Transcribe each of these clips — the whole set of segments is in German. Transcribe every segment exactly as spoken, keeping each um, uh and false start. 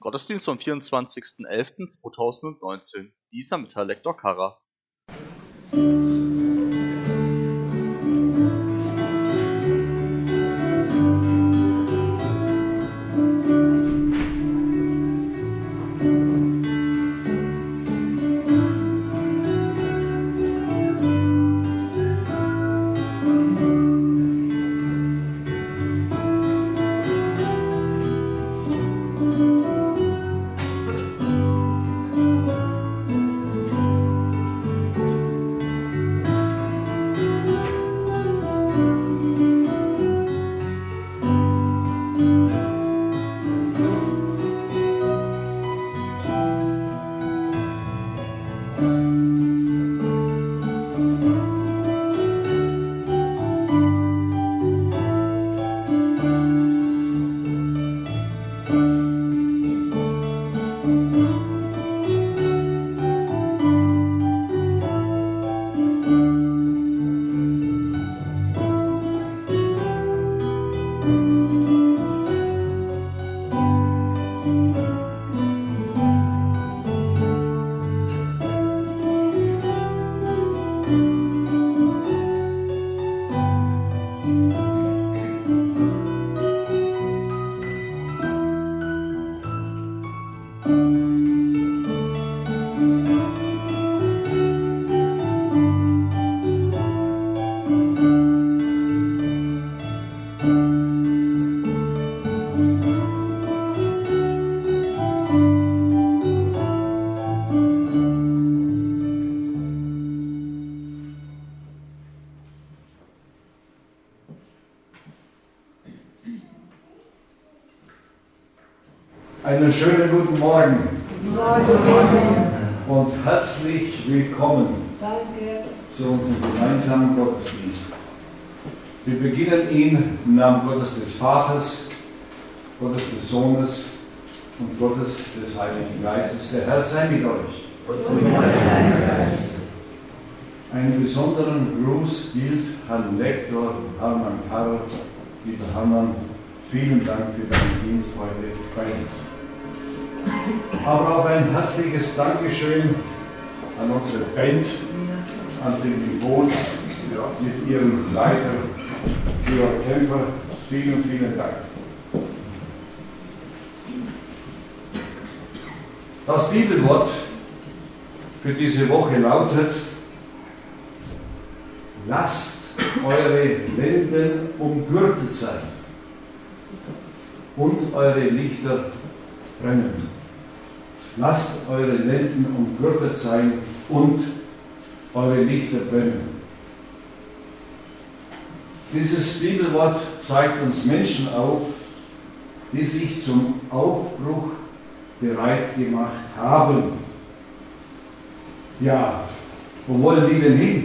Gottesdienst vom vierundzwanzigsten elften zweitausendneunzehn. Dieser mit Herr Lektor Karrer. Einen schönen guten Morgen. Guten Morgen. Und herzlich willkommen Danke. zu unserem gemeinsamen Gottesdienst. Wir beginnen ihn im Namen Gottes des Vaters, Gottes des Sohnes und Gottes des Heiligen Geistes. Der Herr sei mit euch. Und mit deinem Geist. Einen besonderen Gruß gilt Herrn Lektor Hermann Karrer. Lieber Hermann, vielen Dank für deinen Dienst heute bei uns. Aber auch ein herzliches Dankeschön an unsere Band, an Silvi Boot mit ihrem Leiter, Georg Kämpfer. Vielen, vielen Dank. Das Bibelwort für diese Woche lautet: Lasst eure Lenden umgürtet sein und eure Lichter brennen. Lasst eure Lenden umgürtet sein und eure Lichter brennen. Dieses Bibelwort zeigt uns Menschen auf, die sich zum Aufbruch bereit gemacht haben. Ja, wo wollen die denn hin?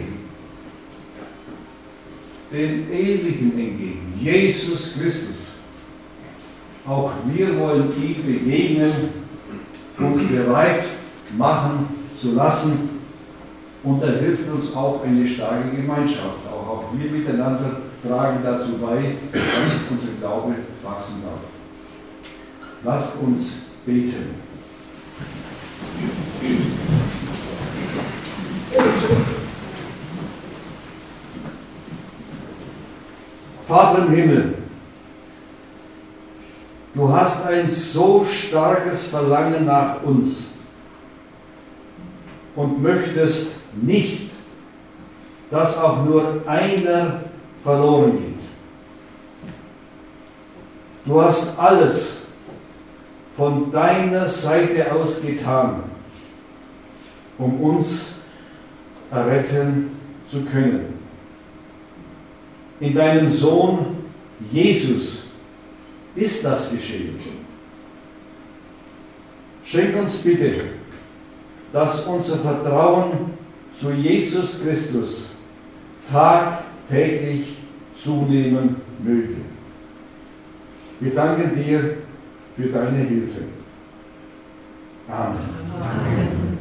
Den Ewigen entgegen, Jesus Christus. Auch wir wollen ihm begegnen, uns bereit machen zu lassen, und er hilft uns auch eine starke Gemeinschaft. Auch, auch wir miteinander tragen dazu bei, dass unser Glaube wachsen darf. Lasst uns beten. Vater im Himmel, du hast ein so starkes Verlangen nach uns und möchtest nicht, dass auch nur einer verloren geht. Du hast alles von deiner Seite aus getan, um uns erretten zu können. In deinem Sohn Jesus ist das geschehen. Schenk uns bitte, dass unser Vertrauen zu Jesus Christus tagtäglich zunehmen möge. Wir danken dir für deine Hilfe. Amen. Amen.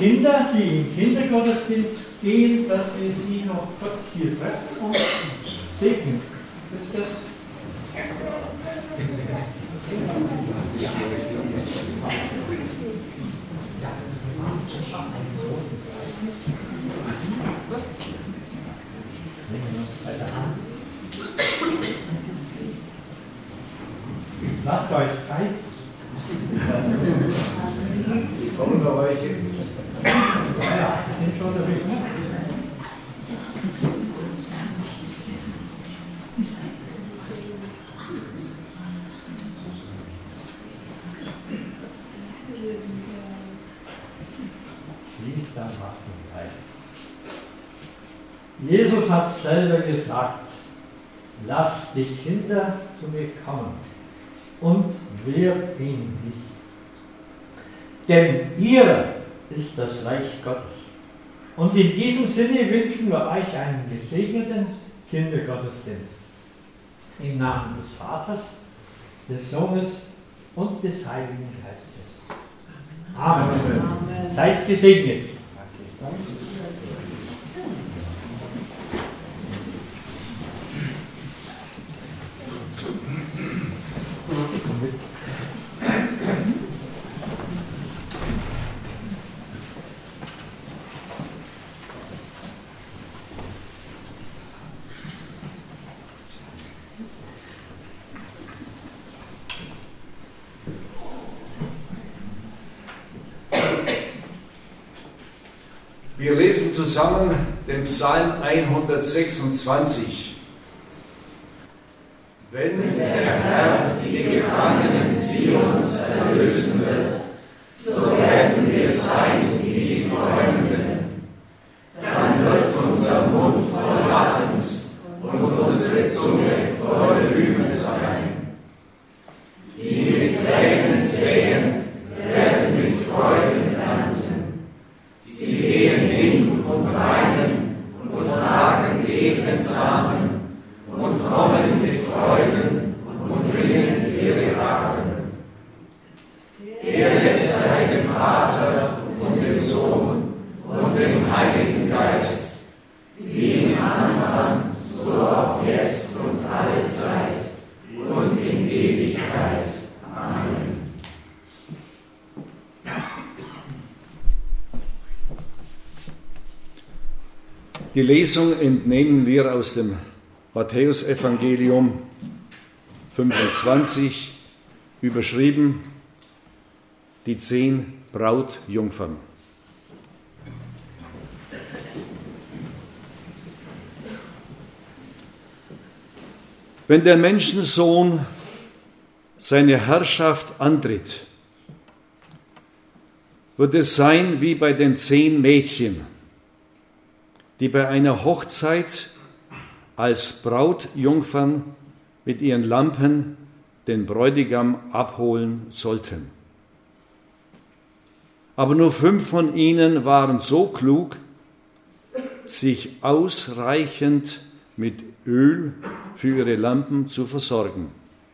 Kinder, die im Kindergottesdienst gehen, dass wir sie noch Gott hier treffen und segnen. Ist das? Lasst euch Zeit. Die kommen bei euch. Ja, ja, wir sind schon unterwegs. Lies dann macht den Geist. Jesus hat selber gesagt, lasst die Kinder zu mir kommen und wehrt ihnen nicht. Denn ihr ist das Reich Gottes. Und in diesem Sinne wünschen wir euch einen gesegneten Kindergottesdienst. Im Namen des Vaters, des Sohnes und des Heiligen Geistes. Amen. Amen. Seid gesegnet. Wir lesen zusammen den Psalm hundertsechsundzwanzig. Wenn der Herr die Gefangenen Zions erlösen wird, so werden wir sein wie die Träumenden. Dann wird unser Mund voll Lachens und unsere Zunge voll Rühmen sein. Die mit Tränen säen, werden mit Freuden ernten. Sie gehen hin und weinen und tragen edlen Samen und kommen mit Freuden und bringen ihre Gaben. Ehre sei dem Vater und dem Sohn und dem Heiligen Geist, wie im Anfang, so auch jetzt und alle Zeit und in Ewigkeit. Amen. Die Lesung entnehmen wir aus dem Matthäusevangelium fünfundzwanzig, überschrieben die zehn Brautjungfern. Wenn der Menschensohn seine Herrschaft antritt, wird es sein wie bei den zehn Mädchen, die bei einer Hochzeit als Brautjungfern mit ihren Lampen den Bräutigam abholen sollten. Aber nur fünf von ihnen waren so klug, sich ausreichend mit Öl für ihre Lampen zu versorgen.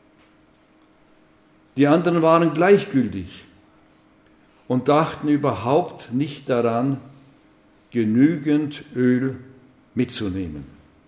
Die anderen waren gleichgültig und dachten überhaupt nicht daran, genügend Öl mitzunehmen.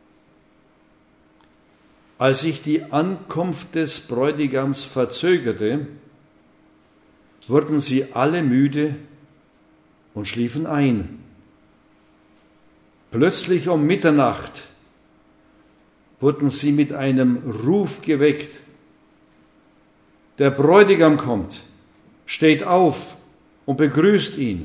Als sich die Ankunft des Bräutigams verzögerte, wurden sie alle müde und schliefen ein. Plötzlich um Mitternacht wurden sie mit einem Ruf geweckt. Der Bräutigam kommt, steht auf und begrüßt ihn.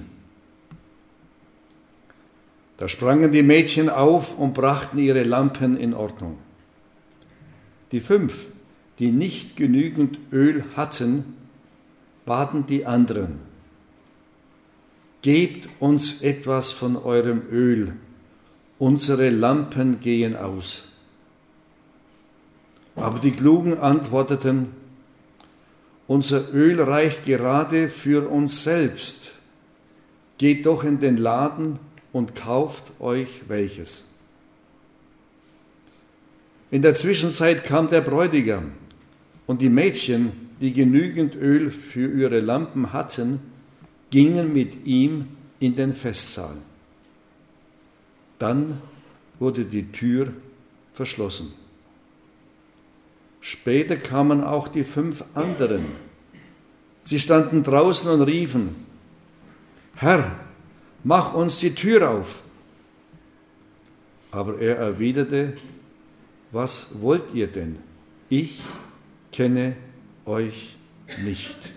Da sprangen die Mädchen auf und brachten ihre Lampen in Ordnung. Die fünf, die nicht genügend Öl hatten, baten die anderen: Gebt uns etwas von eurem Öl, unsere Lampen gehen aus. Aber die Klugen antworteten: Unser Öl reicht gerade für uns selbst. Geht doch in den Laden und kauft euch welches. In der Zwischenzeit kam der Bräutigam, und die Mädchen, die genügend Öl für ihre Lampen hatten, gingen mit ihm in den Festsaal. Dann wurde die Tür verschlossen. Später kamen auch die fünf anderen. Sie standen draußen und riefen: Herr, mach uns die Tür auf. Aber er erwiderte: Was wollt ihr denn? Ich kenne euch nicht.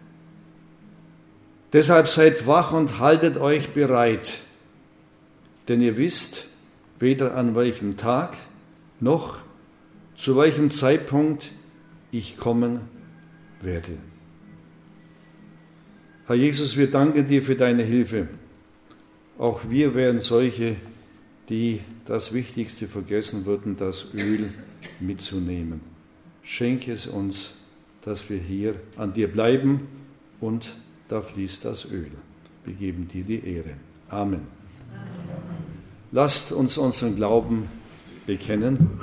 Deshalb seid wach und haltet euch bereit, denn ihr wisst weder an welchem Tag noch zu welchem Zeitpunkt ich kommen werde. Herr Jesus, wir danken dir für deine Hilfe. Auch wir wären solche, die das Wichtigste vergessen würden, das Öl mitzunehmen. Schenke es uns, dass wir hier an dir bleiben, und da fließt das Öl. Wir geben dir die Ehre. Amen. Lasst uns unseren Glauben bekennen.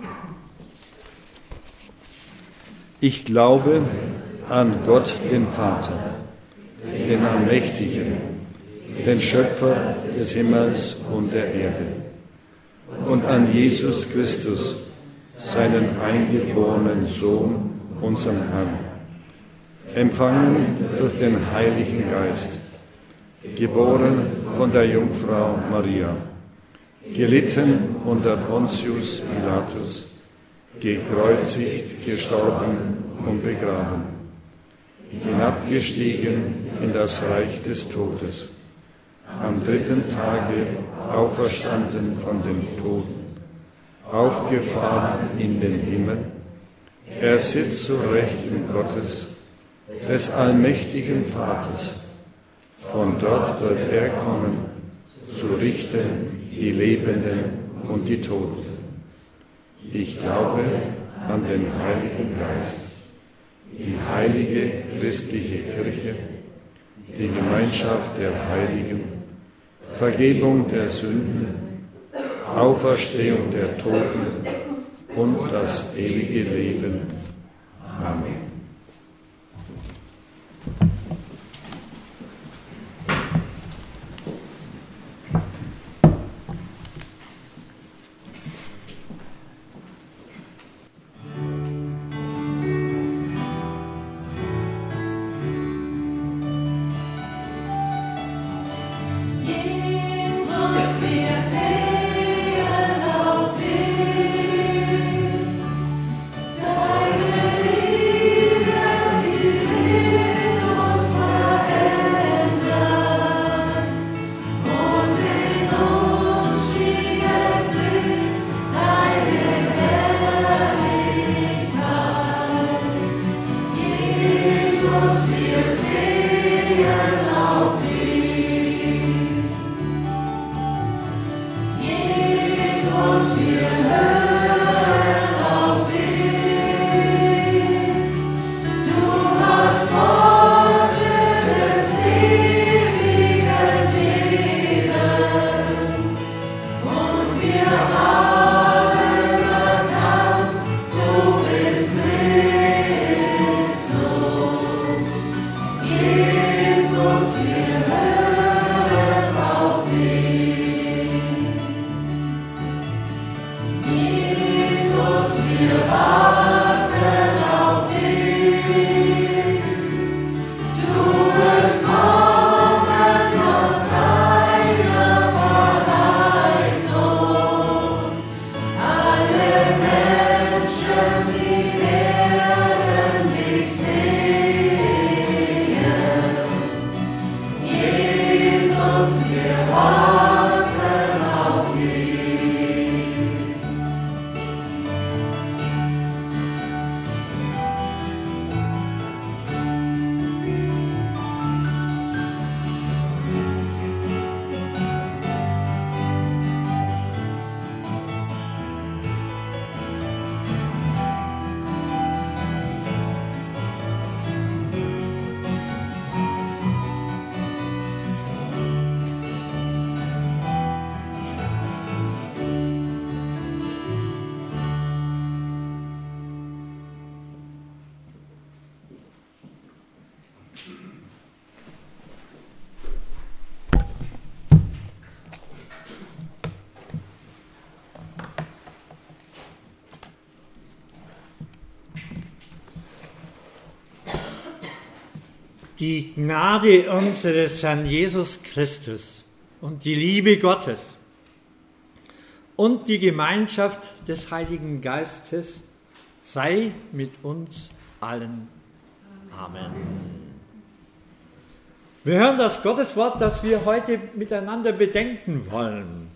Ich glaube an Gott, den Vater, den Allmächtigen, den Schöpfer des Himmels und der Erde, und an Jesus Christus, seinen eingeborenen Sohn, unseren Herrn, empfangen durch den Heiligen Geist, geboren von der Jungfrau Maria, gelitten unter Pontius Pilatus, gekreuzigt, gestorben und begraben, hinabgestiegen in das Reich des Todes, am dritten Tage auferstanden von den Toten, aufgefahren in den Himmel. Er sitzt zu Rechten Gottes, des allmächtigen Vaters. Von dort wird er kommen, zu richten die Lebenden und die Toten. Ich glaube an den Heiligen Geist, die heilige christliche Kirche, die Gemeinschaft der Heiligen, Vergebung der Sünden, Auferstehung der Toten und das ewige Leben. Amen. Die Gnade unseres Herrn Jesus Christus und die Liebe Gottes und die Gemeinschaft des Heiligen Geistes sei mit uns allen. Amen. Wir hören das Gotteswort, das wir heute miteinander bedenken wollen.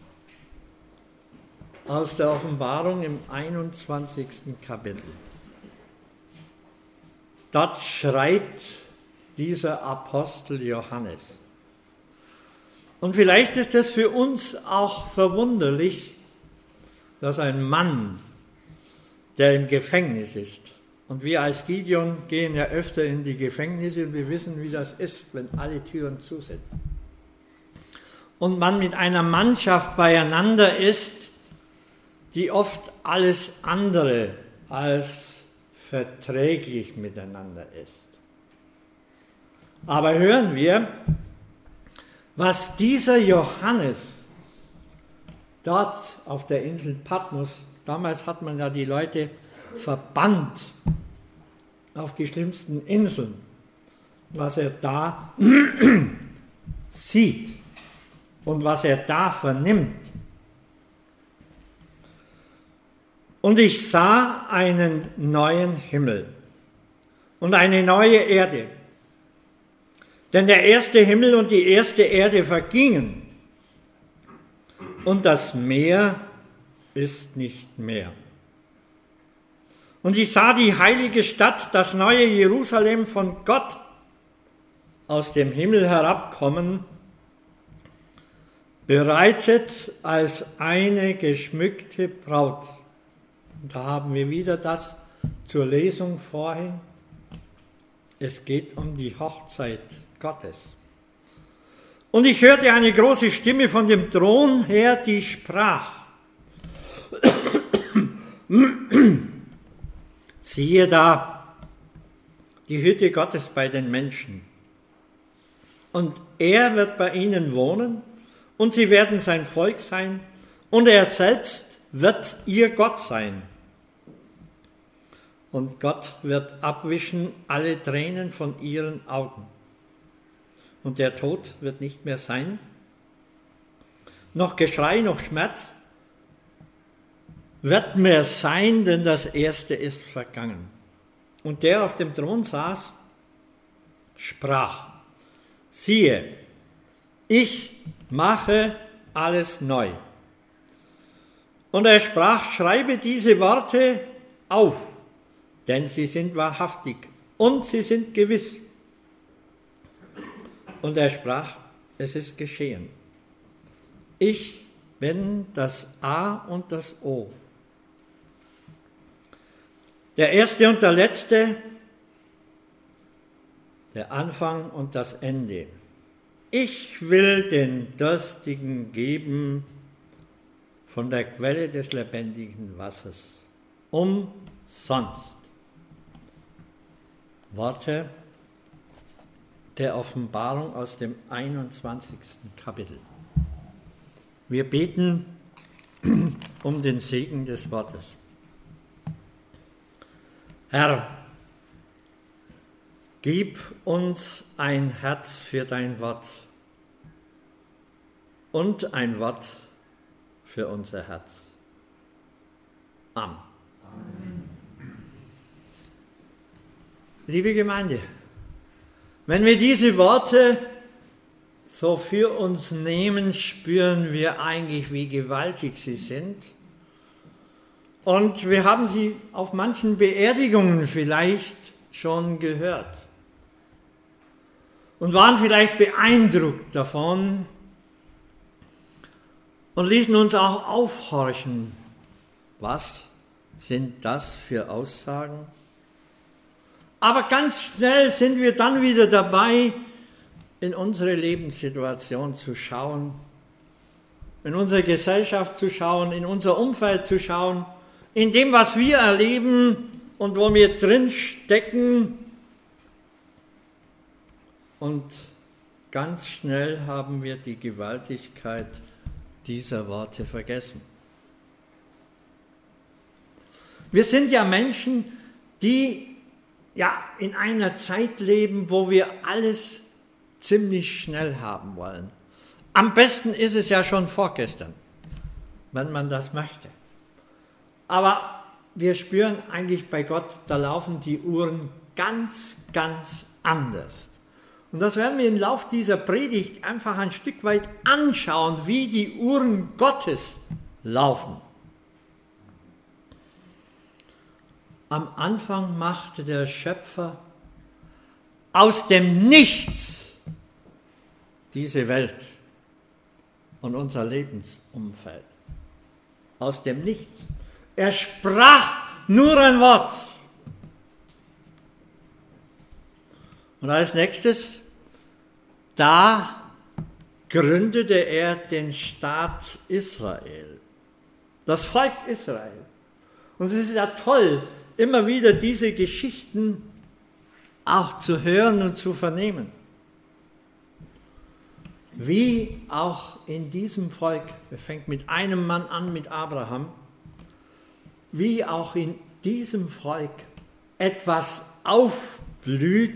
Aus der Offenbarung im einundzwanzigsten Kapitel. Dort schreibt dieser Apostel Johannes. Und vielleicht ist es für uns auch verwunderlich, dass ein Mann, der im Gefängnis ist, und wir als Gideon gehen ja öfter in die Gefängnisse und wir wissen, wie das ist, wenn alle Türen zu sind. Und man mit einer Mannschaft beieinander ist, die oft alles andere als verträglich miteinander ist. Aber hören wir, was dieser Johannes dort auf der Insel Patmos, damals hat man ja die Leute verbannt auf die schlimmsten Inseln, was er da sieht und was er da vernimmt. Und ich sah einen neuen Himmel und eine neue Erde. Denn der erste Himmel und die erste Erde vergingen und das Meer ist nicht mehr. Und ich sah die heilige Stadt, das neue Jerusalem von Gott aus dem Himmel herabkommen, bereitet als eine geschmückte Braut. Und da haben wir wieder das zur Lesung vorhin. Es geht um die Hochzeit Gottes. Und ich hörte eine große Stimme von dem Thron her, die sprach: Siehe da, die Hütte Gottes bei den Menschen. Und er wird bei ihnen wohnen, und sie werden sein Volk sein, und er selbst wird ihr Gott sein. Und Gott wird abwischen alle Tränen von ihren Augen. Und der Tod wird nicht mehr sein, noch Geschrei, noch Schmerz wird mehr sein, denn das Erste ist vergangen. Und der auf dem Thron saß, sprach: Siehe, ich mache alles neu. Und er sprach: Schreibe diese Worte auf, denn sie sind wahrhaftig und sie sind gewiss. Und er sprach: Es ist geschehen. Ich bin das A und das O, der Erste und der Letzte, der Anfang und das Ende. Ich will den Durstigen geben von der Quelle des lebendigen Wassers, umsonst. Worte der Offenbarung aus dem einundzwanzigsten Kapitel. Wir beten um den Segen des Wortes. Herr, gib uns ein Herz für dein Wort und ein Wort für unser Herz. Amen. Amen. Liebe Gemeinde, wenn wir diese Worte so für uns nehmen, spüren wir eigentlich, wie gewaltig sie sind. Und wir haben sie auf manchen Beerdigungen vielleicht schon gehört und waren vielleicht beeindruckt davon und ließen uns auch aufhorchen. Was sind das für Aussagen? Aber ganz schnell sind wir dann wieder dabei, in unsere Lebenssituation zu schauen, in unsere Gesellschaft zu schauen, in unser Umfeld zu schauen, in dem, was wir erleben und wo wir drin stecken. Und ganz schnell haben wir die Gewaltigkeit dieser Worte vergessen. Wir sind ja Menschen, die ja, in einer Zeit leben, wo wir alles ziemlich schnell haben wollen. Am besten ist es ja schon vorgestern, wenn man das möchte. Aber wir spüren eigentlich bei Gott, da laufen die Uhren ganz, ganz anders. Und das werden wir im Lauf dieser Predigt einfach ein Stück weit anschauen, wie die Uhren Gottes laufen. Am Anfang machte der Schöpfer aus dem Nichts diese Welt und unser Lebensumfeld. Aus dem Nichts. Er sprach nur ein Wort. Und als nächstes, da gründete er den Staat Israel, das Volk Israel. Und es ist ja toll, immer wieder diese Geschichten auch zu hören und zu vernehmen. Wie auch in diesem Volk, es fängt mit einem Mann an, mit Abraham, wie auch in diesem Volk etwas aufblüht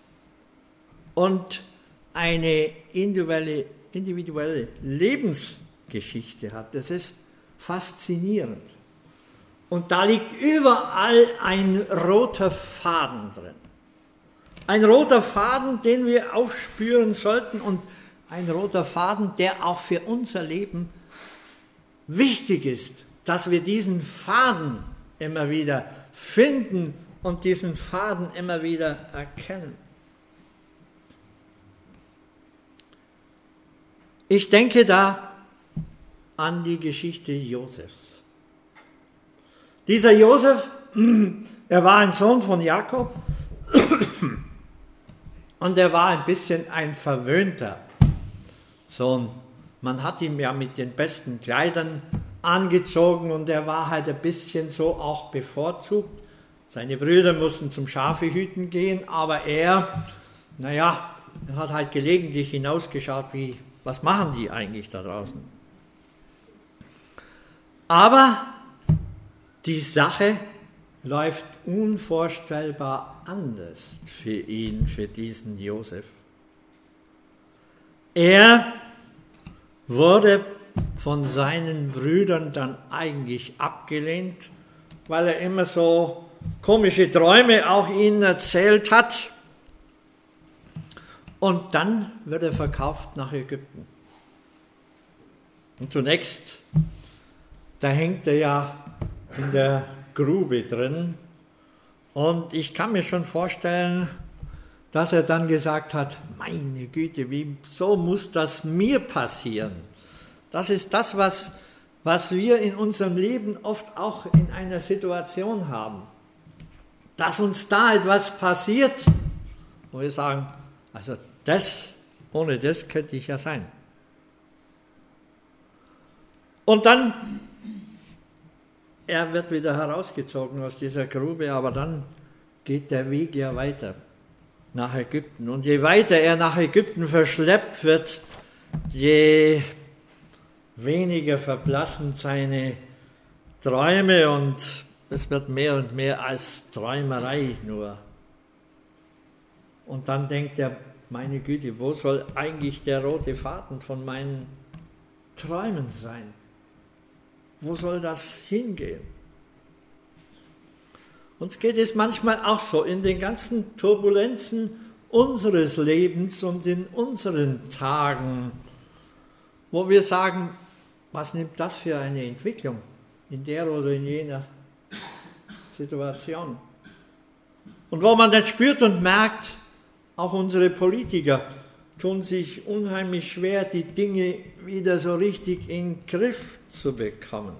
und eine individuelle, individuelle Lebensgeschichte hat. Das ist faszinierend. Und da liegt überall ein roter Faden drin. Ein roter Faden, den wir aufspüren sollten und ein roter Faden, der auch für unser Leben wichtig ist, dass wir diesen Faden immer wieder finden und diesen Faden immer wieder erkennen. Ich denke da an die Geschichte Josefs. Dieser Josef, er war ein Sohn von Jakob und er war ein bisschen ein verwöhnter Sohn. Man hat ihn ja mit den besten Kleidern angezogen und er war halt ein bisschen so auch bevorzugt. Seine Brüder mussten zum Schafehüten gehen, aber er, naja, er hat halt gelegentlich hinausgeschaut, wie, was machen die eigentlich da draußen. Aber die Sache läuft unvorstellbar anders für ihn, für diesen Josef. Er wurde von seinen Brüdern dann eigentlich abgelehnt, weil er immer so komische Träume auch ihnen erzählt hat. Und dann wird er verkauft nach Ägypten. Und zunächst, da hängt er ja in der Grube drin. Und ich kann mir schon vorstellen, dass er dann gesagt hat, meine Güte, wie, so muss das mir passieren. Das ist das, was, was wir in unserem Leben oft auch in einer Situation haben. Dass uns da etwas passiert, wo wir sagen, also das, ohne das könnte ich ja sein. Und dann, er wird wieder herausgezogen aus dieser Grube, aber dann geht der Weg ja weiter nach Ägypten. Und je weiter er nach Ägypten verschleppt wird, je weniger verblassen seine Träume und es wird mehr und mehr als Träumerei nur. Und dann denkt er, meine Güte, wo soll eigentlich der rote Faden von meinen Träumen sein? Wo soll das hingehen? Uns geht es manchmal auch so in den ganzen Turbulenzen unseres Lebens und in unseren Tagen, wo wir sagen, was nimmt das für eine Entwicklung in der oder in jener Situation? Und wo man dann spürt und merkt, auch unsere Politiker tun sich unheimlich schwer, die Dinge wieder so richtig in den Griff zu bekommen.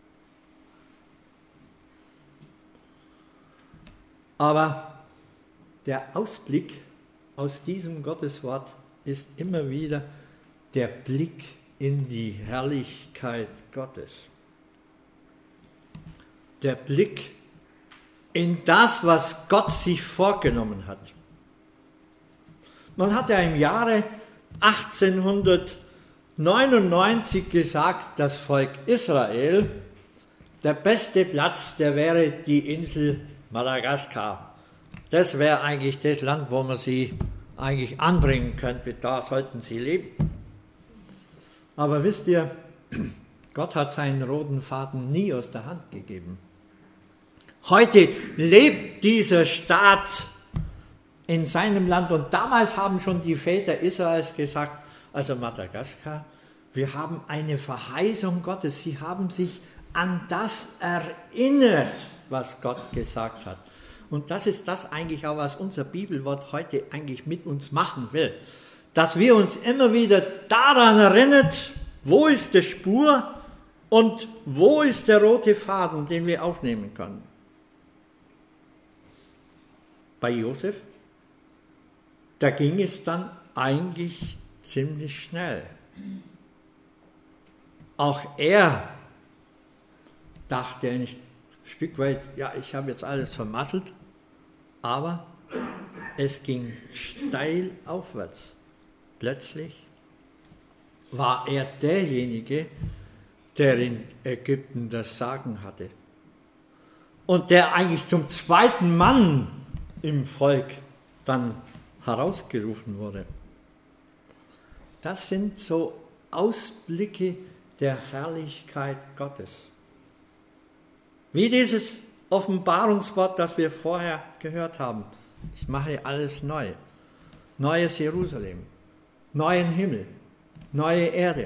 Aber der Ausblick aus diesem Gotteswort ist immer wieder der Blick in die Herrlichkeit Gottes. Der Blick in das, was Gott sich vorgenommen hat. Man hat ja im Jahre achtzehnhundertneunundneunzig gesagt, das Volk Israel, der beste Platz, der wäre die Insel Madagaskar. Das wäre eigentlich das Land, wo man sie eigentlich anbringen könnte, da sollten sie leben. Aber wisst ihr, Gott hat seinen roten Faden nie aus der Hand gegeben. Heute lebt dieser Staat in seinem Land und damals haben schon die Väter Israels gesagt, also Madagaskar, wir haben eine Verheißung Gottes. Sie haben sich an das erinnert, was Gott gesagt hat. Und das ist das eigentlich auch, was unser Bibelwort heute eigentlich mit uns machen will. Dass wir uns immer wieder daran erinnert, wo ist die Spur und wo ist der rote Faden, den wir aufnehmen können. Bei Josef, da ging es dann eigentlich ziemlich schnell. Auch er dachte ein Stück weit, ja, ich habe jetzt alles vermasselt, aber es ging steil aufwärts. Plötzlich war er derjenige, der in Ägypten das Sagen hatte und der eigentlich zum zweiten Mann im Volk dann herausgerufen wurde. Das sind so Ausblicke der Herrlichkeit Gottes. Wie dieses Offenbarungswort, das wir vorher gehört haben. Ich mache alles neu. Neues Jerusalem, neuen Himmel, neue Erde.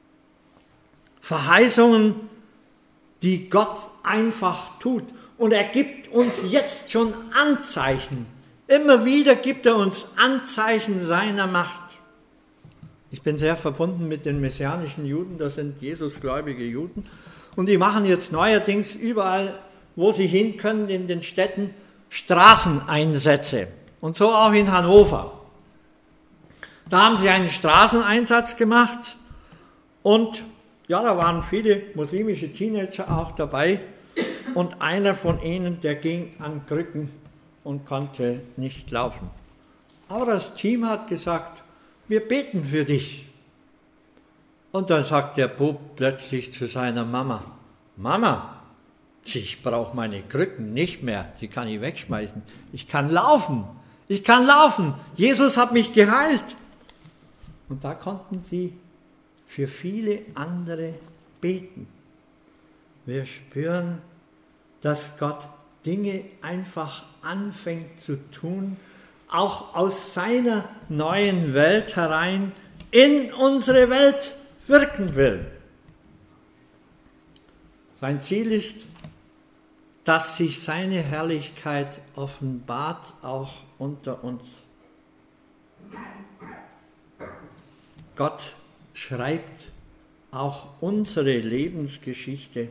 Verheißungen, die Gott einfach tut. Und er gibt uns jetzt schon Anzeichen. Immer wieder gibt er uns Anzeichen seiner Macht. Ich bin sehr verbunden mit den messianischen Juden, das sind Jesusgläubige Juden. Und die machen jetzt neuerdings überall, wo sie hin können, in den Städten, Straßeneinsätze. Und so auch in Hannover. Da haben sie einen Straßeneinsatz gemacht und ja, da waren viele muslimische Teenager auch dabei. Und einer von ihnen, der ging an Krücken und konnte nicht laufen. Aber das Team hat gesagt, wir beten für dich. Und dann sagt der Bub plötzlich zu seiner Mama, Mama, ich brauche meine Krücken nicht mehr, die kann ich wegschmeißen. Ich kann laufen, ich kann laufen. Jesus hat mich geheilt. Und da konnten sie für viele andere beten. Wir spüren, dass Gott Dinge einfach anfängt zu tun, auch aus seiner neuen Welt herein in unsere Welt wirken will. Sein Ziel ist, dass sich seine Herrlichkeit offenbart, auch unter uns. Gott schreibt auch unsere Lebensgeschichte,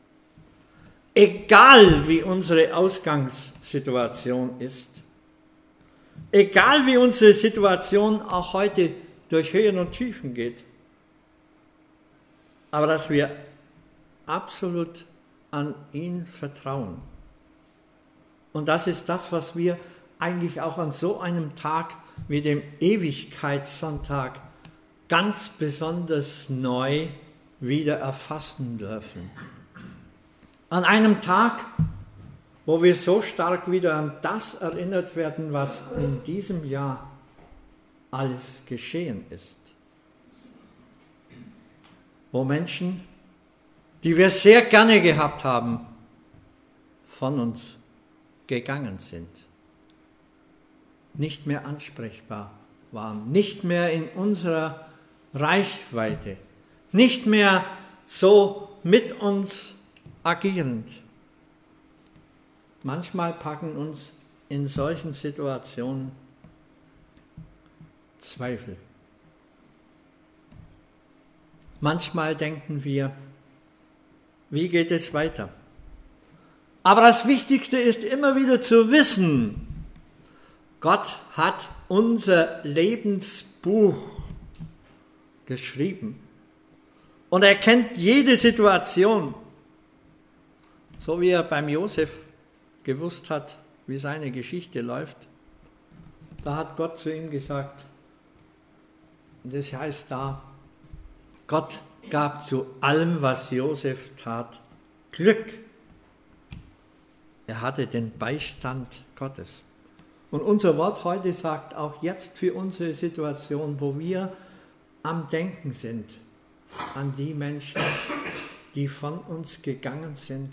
egal wie unsere Ausgangssituation ist, egal wie unsere Situation auch heute durch Höhen und Tiefen geht, aber dass wir absolut an ihn vertrauen. Und das ist das, was wir eigentlich auch an so einem Tag wie dem Ewigkeitssonntag ganz besonders neu wieder erfassen dürfen. An einem Tag, wo wir so stark wieder an das erinnert werden, was in diesem Jahr alles geschehen ist. Wo Menschen, die wir sehr gerne gehabt haben, von uns gegangen sind, nicht mehr ansprechbar waren, nicht mehr in unserer Reichweite, nicht mehr so mit uns agierend. Manchmal packen uns in solchen Situationen Zweifel. Manchmal denken wir, wie geht es weiter? Aber das Wichtigste ist immer wieder zu wissen, Gott hat unser Lebensbuch geschrieben. Und er kennt jede Situation, so wie er beim Josef gewusst hat, wie seine Geschichte läuft. Da hat Gott zu ihm gesagt, und das heißt da, Gott gab zu allem, was Josef tat, Glück. Er hatte den Beistand Gottes. Und unser Wort heute sagt auch jetzt für unsere Situation, wo wir am Denken sind, an die Menschen, die von uns gegangen sind.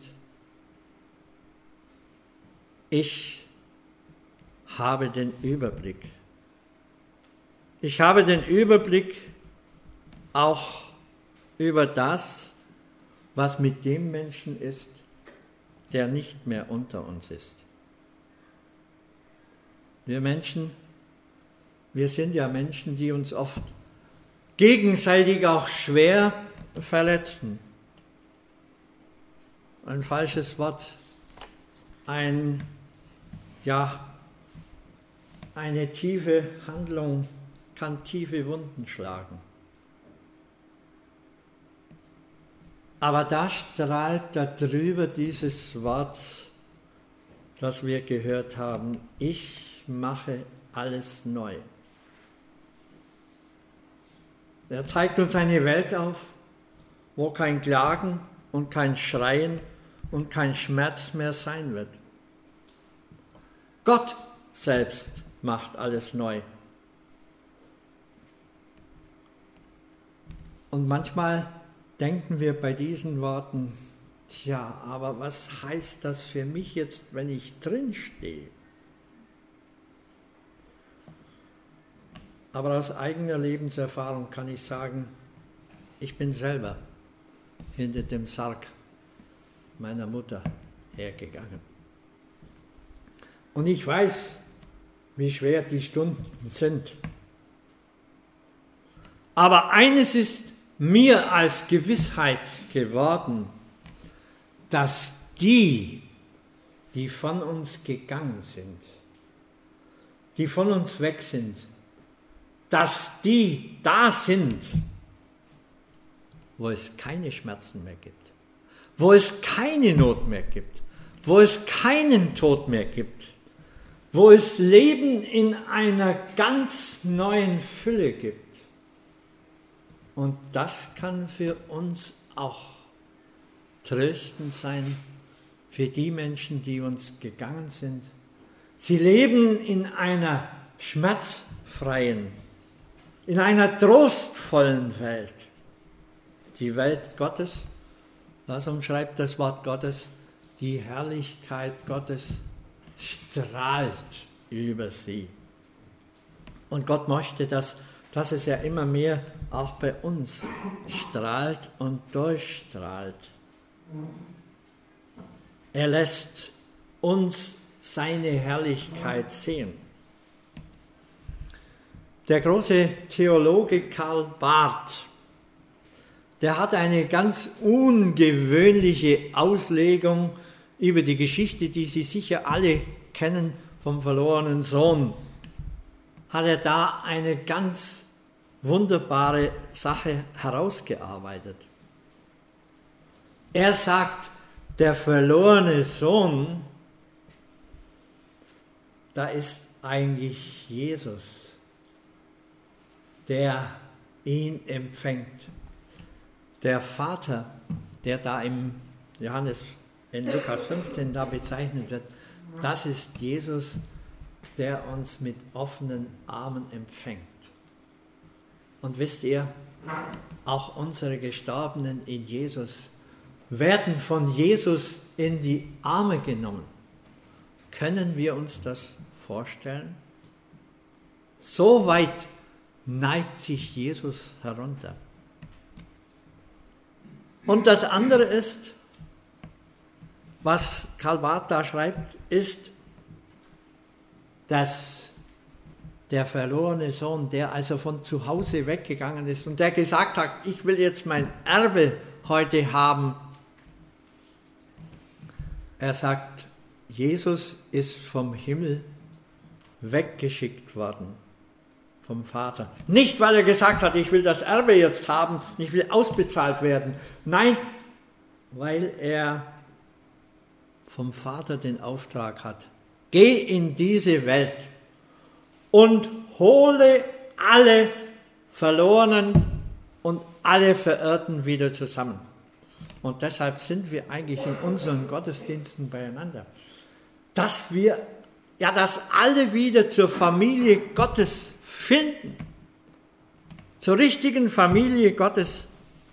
Ich habe den Überblick. Ich habe den Überblick auch über das, was mit dem Menschen ist, der nicht mehr unter uns ist. Wir Menschen, wir sind ja Menschen, die uns oft gegenseitig auch schwer verletzen. Ein falsches Wort, ein, ja, eine tiefe Handlung kann tiefe Wunden schlagen. Aber da strahlt darüber dieses Wort, das wir gehört haben: Ich mache alles neu. Er zeigt uns eine Welt auf, wo kein Klagen und kein Schreien und kein Schmerz mehr sein wird. Gott selbst macht alles neu. Und manchmal denken wir bei diesen Worten: Tja, aber was heißt das für mich jetzt, wenn ich drinstehe? Aber aus eigener Lebenserfahrung kann ich sagen, ich bin selber hinter dem Sarg meiner Mutter hergegangen. Und ich weiß, wie schwer die Stunden sind. Aber eines ist mir als Gewissheit geworden, dass die, die von uns gegangen sind, die von uns weg sind, dass die da sind, wo es keine Schmerzen mehr gibt, wo es keine Not mehr gibt, wo es keinen Tod mehr gibt, wo es Leben in einer ganz neuen Fülle gibt. Und das kann für uns auch tröstend sein, für die Menschen, die uns gegangen sind. Sie leben in einer schmerzfreien, in einer trostvollen Welt. Die Welt Gottes, das umschreibt das Wort Gottes, die Herrlichkeit Gottes strahlt über sie. Und Gott möchte, dass, dass es ja immer mehr auch bei uns strahlt und durchstrahlt. Er lässt uns seine Herrlichkeit sehen. Der große Theologe Karl Barth, der hat eine ganz ungewöhnliche Auslegung über die Geschichte, die Sie sicher alle kennen, vom verlorenen Sohn. Hat er da eine ganz wunderbare Sache herausgearbeitet. Er sagt, der verlorene Sohn, da ist eigentlich Jesus, der ihn empfängt. Der Vater, der da im Johannes, in Lukas fünfzehn da bezeichnet wird, das ist Jesus, der uns mit offenen Armen empfängt. Und wisst ihr, auch unsere Gestorbenen in Jesus werden von Jesus in die Arme genommen. Können wir uns das vorstellen? So weit neigt sich Jesus herunter. Und das andere ist, was Karl Barth da schreibt, ist, dass der verlorene Sohn, der also von zu Hause weggegangen ist und der gesagt hat, ich will jetzt mein Erbe heute haben, er sagt, Jesus ist vom Himmel weggeschickt worden, vom Vater. Nicht, weil er gesagt hat, ich will das Erbe jetzt haben, ich will ausbezahlt werden. Nein, weil er vom Vater den Auftrag hat, geh in diese Welt und hole alle Verlorenen und alle Verirrten wieder zusammen. Und deshalb sind wir eigentlich in unseren Gottesdiensten beieinander, dass wir ja, dass alle wieder zur Familie Gottes finden, zur richtigen Familie Gottes.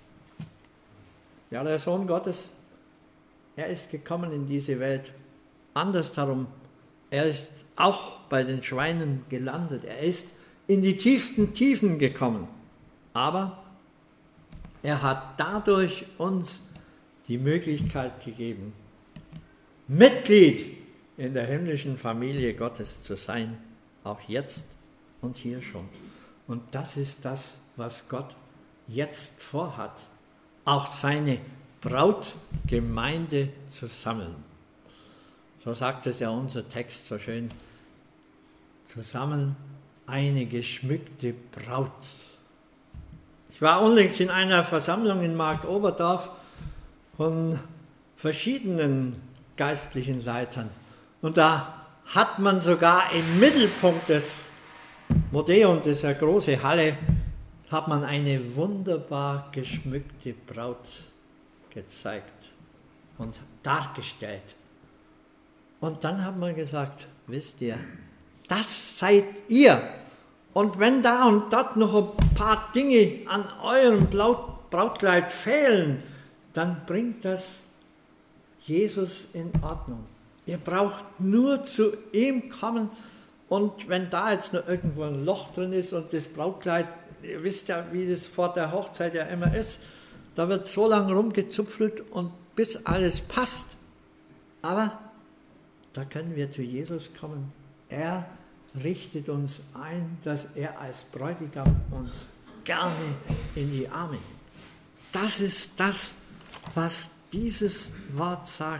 Ja, der Sohn Gottes, er ist gekommen in diese Welt. Andersherum, er ist auch bei den Schweinen gelandet. Er ist in die tiefsten Tiefen gekommen. Aber er hat dadurch uns die Möglichkeit gegeben, Mitglied in der himmlischen Familie Gottes zu sein, auch jetzt und hier schon. Und das ist das, was Gott jetzt vorhat, auch seine Brautgemeinde zu sammeln. So sagt es ja unser Text so schön, zusammen eine geschmückte Braut. Ich war unlängst in einer Versammlung in Marktoberdorf von verschiedenen geistlichen Leitern. Und da hat man sogar im Mittelpunkt des Modeon, das ist eine große Halle, hat man eine wunderbar geschmückte Braut gezeigt und dargestellt. Und dann hat man gesagt, wisst ihr, das seid ihr. Und wenn da und dort noch ein paar Dinge an eurem Brautkleid fehlen, dann bringt das Jesus in Ordnung. Ihr braucht nur zu ihm kommen und wenn da jetzt noch irgendwo ein Loch drin ist und das Brautkleid, ihr wisst ja, wie das vor der Hochzeit ja immer ist, da wird so lange rumgezupfelt und bis alles passt. Aber da können wir zu Jesus kommen. Er richtet uns ein, dass er als Bräutigam uns gerne in die Arme nimmt. Das ist das, was dieses Wort sagt.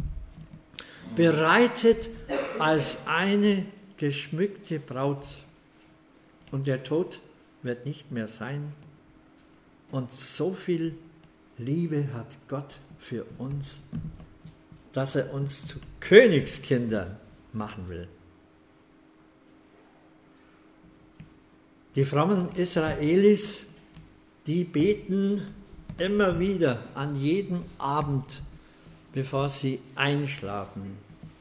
Bereitet als eine geschmückte Braut. Und der Tod wird nicht mehr sein. Und so viel Liebe hat Gott für uns, dass er uns zu Königskindern machen will. Die frommen Israelis, die beten immer wieder an jedem Abend, bevor sie einschlafen.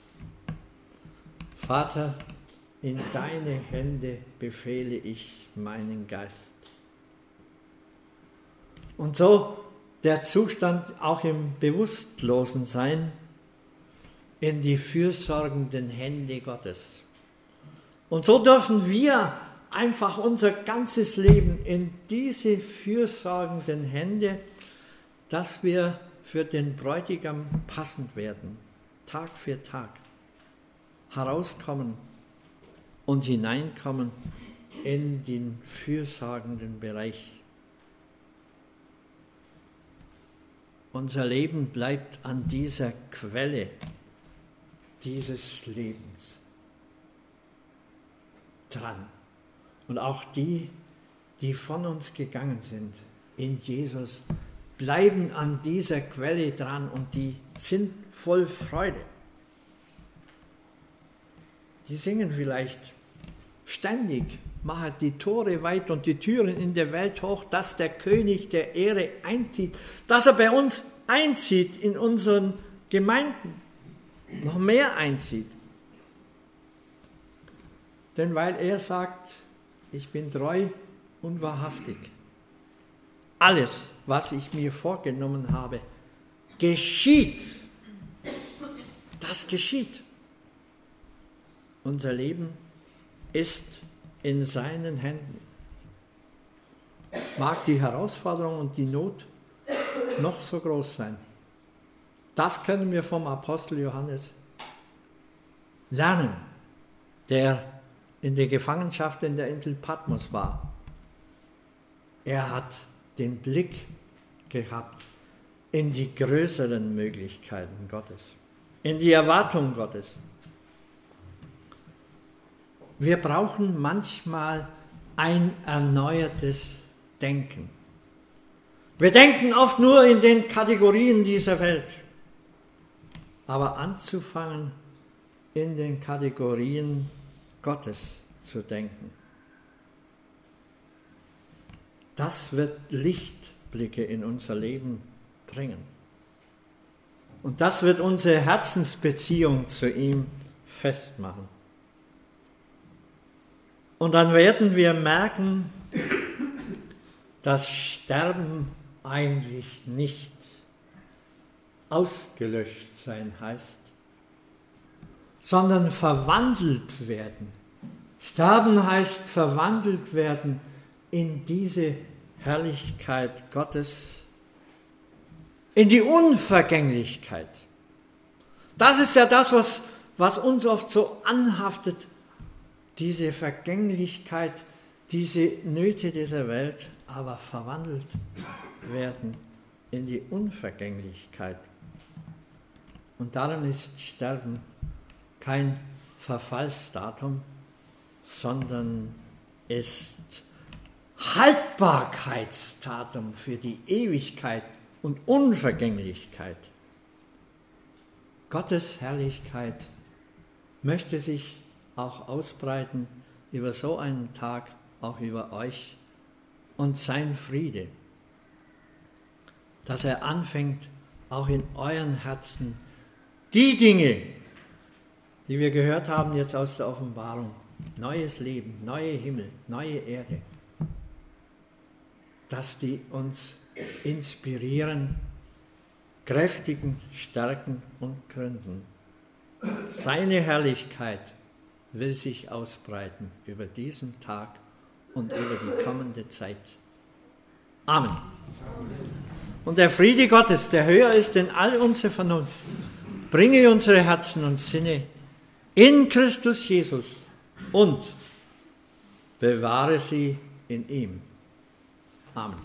Vater, in deine Hände befehle ich meinen Geist. Und so der Zustand auch im Bewusstlosensein in die fürsorgenden Hände Gottes. Und so dürfen wir einfach unser ganzes Leben in diese fürsorgenden Hände, dass wir für den Bräutigam passend werden, Tag für Tag, herauskommen und hineinkommen in den fürsorgenden Bereich. Unser Leben bleibt an dieser Quelle dieses Lebens dran. Und auch die, die von uns gegangen sind in Jesus, bleiben an dieser Quelle dran und die sind voll Freude. Die singen vielleicht ständig, machet die Tore weit und die Türen in der Welt hoch, dass der König der Ehre einzieht, dass er bei uns einzieht in unseren Gemeinden, noch mehr einzieht. Denn weil er sagt, ich bin treu und wahrhaftig. Alles, was ich mir vorgenommen habe, geschieht. Das geschieht. Unser Leben ist in seinen Händen. Mag die Herausforderung und die Not noch so groß sein. Das können wir vom Apostel Johannes lernen, der in der Gefangenschaft in der Insel Patmos war. Er hat den Blick gehabt in die größeren Möglichkeiten Gottes, in die Erwartung Gottes. Wir brauchen manchmal ein erneuertes Denken. Wir denken oft nur in den Kategorien dieser Welt, aber anzufangen in den Kategorien Gottes zu denken. Das wird Lichtblicke in unser Leben bringen. Und das wird unsere Herzensbeziehung zu ihm festmachen. Und dann werden wir merken, dass Sterben eigentlich nicht ausgelöscht sein heißt, sondern verwandelt werden. Sterben heißt verwandelt werden in diese Herrlichkeit Gottes, in die Unvergänglichkeit. Das ist ja das, was, was uns oft so anhaftet, diese Vergänglichkeit, diese Nöte dieser Welt, aber verwandelt werden in die Unvergänglichkeit. Und darum ist Sterben kein Verfallsdatum, sondern ist Haltbarkeitsdatum für die Ewigkeit und Unvergänglichkeit. Gottes Herrlichkeit möchte sich auch ausbreiten über so einen Tag, auch über euch, und sein Friede, dass er anfängt, auch in euren Herzen die Dinge, die wir gehört haben jetzt aus der Offenbarung, neues Leben, neue Himmel, neue Erde, dass die uns inspirieren, kräftigen, stärken und gründen. Seine Herrlichkeit will sich ausbreiten über diesen Tag und über die kommende Zeit. Amen. Und der Friede Gottes, der höher ist denn all unsere Vernunft, bringe unsere Herzen und Sinne in Christus Jesus und bewahre sie in ihm. Amen.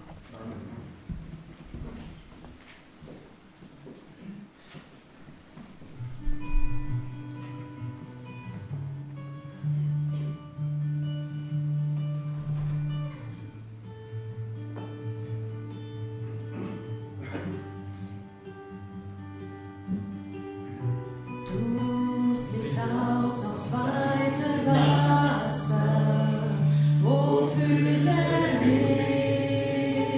Wasser, wo Füße nicht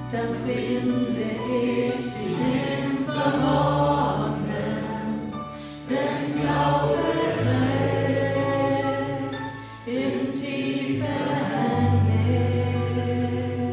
dann finde ich dich im Verborgenen, denn Glaube trägt in tiefen Meer.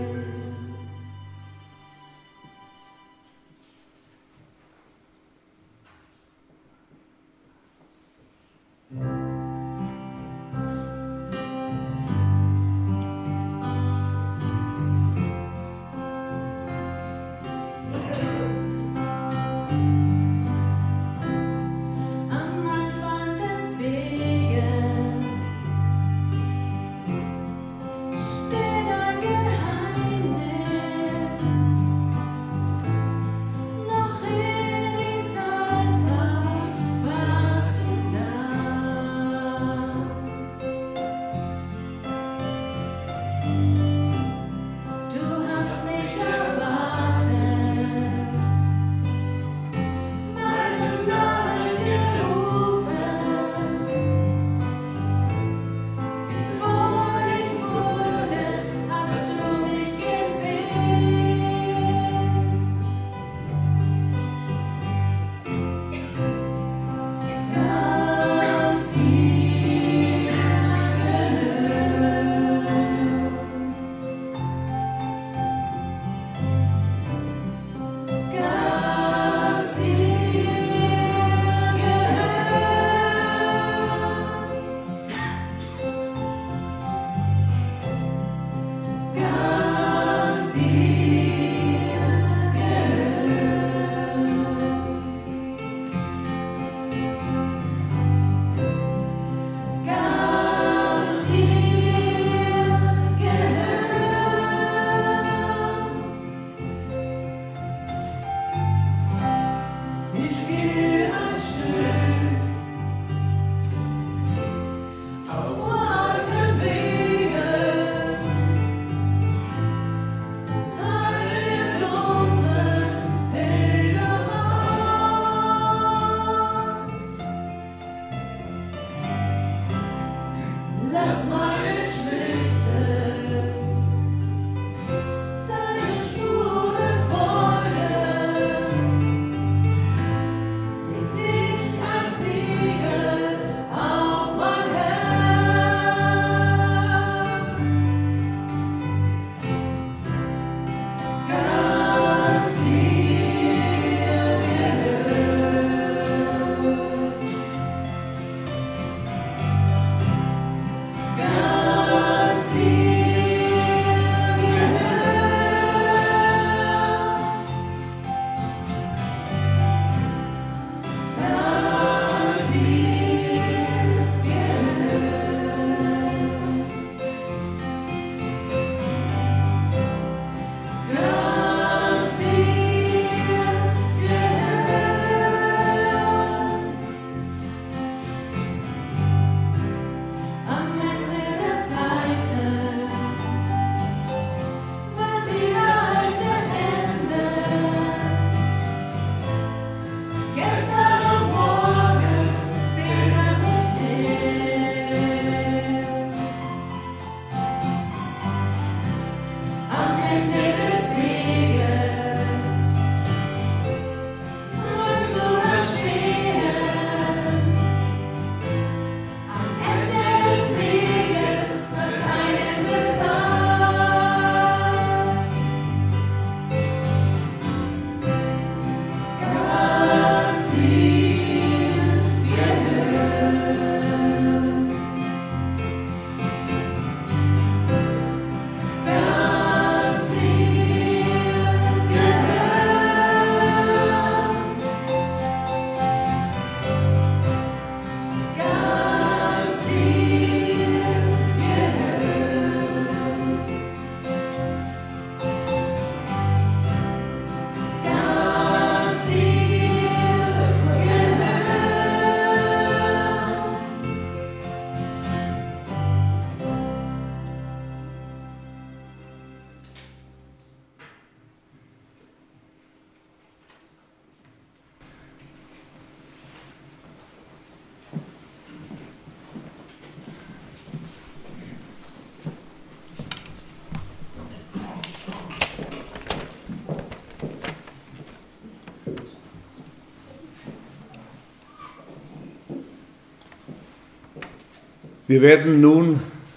Wir werden nun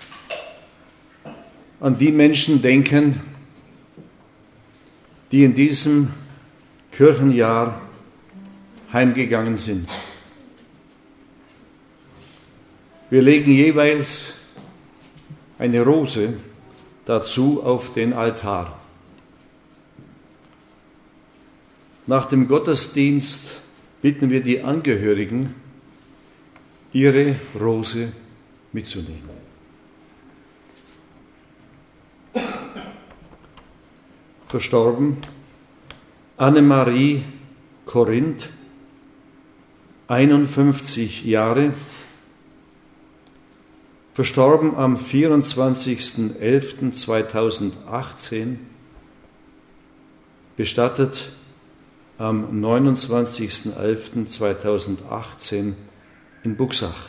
an die Menschen denken, die in diesem Kirchenjahr heimgegangen sind. Wir legen jeweils eine Rose dazu auf den Altar. Nach dem Gottesdienst bitten wir die Angehörigen, ihre Rose mitzunehmen. Verstorben Annemarie Korinth, einundfünfzig Jahre, verstorben am vierundzwanzigsten elften zweitausendachtzehn, bestattet am neunundzwanzigsten elften zweitausendachtzehn in Buxach.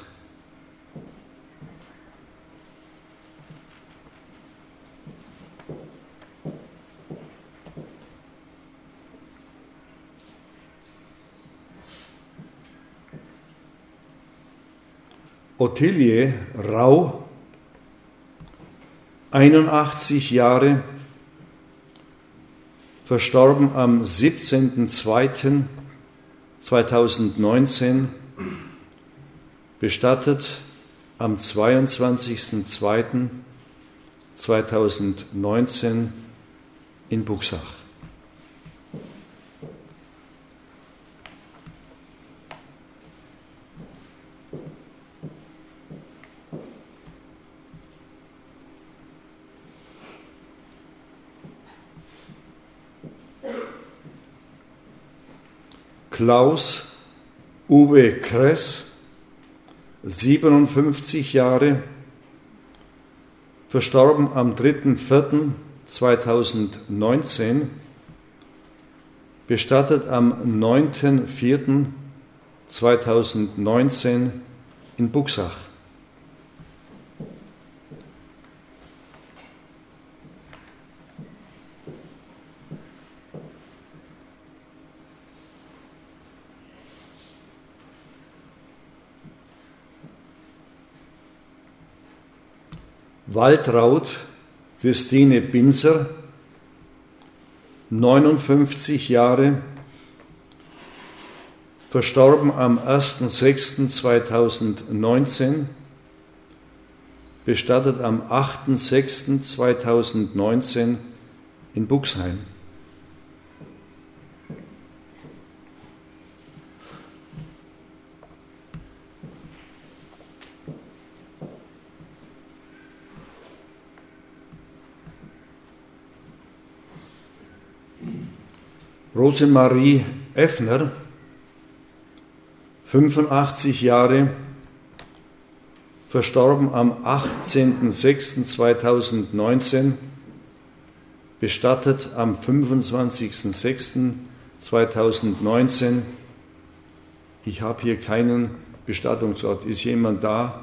Ottilie Rau, einundachtzig Jahre, verstorben am siebzehnten zweiten zweitausendneunzehn, bestattet am zweiundzwanzigsten zweiten zweitausendneunzehn in Buxach. Klaus Uwe Kress, siebenundfünfzig Jahre, verstorben am dritten vierten zweitausendneunzehn, bestattet am neunten vierten zweitausendneunzehn in Buxach. Waltraud Christine Binzer, neunundfünfzig Jahre, verstorben am ersten sechsten zweitausendneunzehn, bestattet am achten sechsten zweitausendneunzehn in Buxheim. Rosemarie Effner, fünfundachtzig Jahre, verstorben am achtzehnten sechsten zweitausendneunzehn, bestattet am fünfundzwanzigsten sechsten zweitausendneunzehn. Ich habe hier keinen Bestattungsort. Ist jemand da?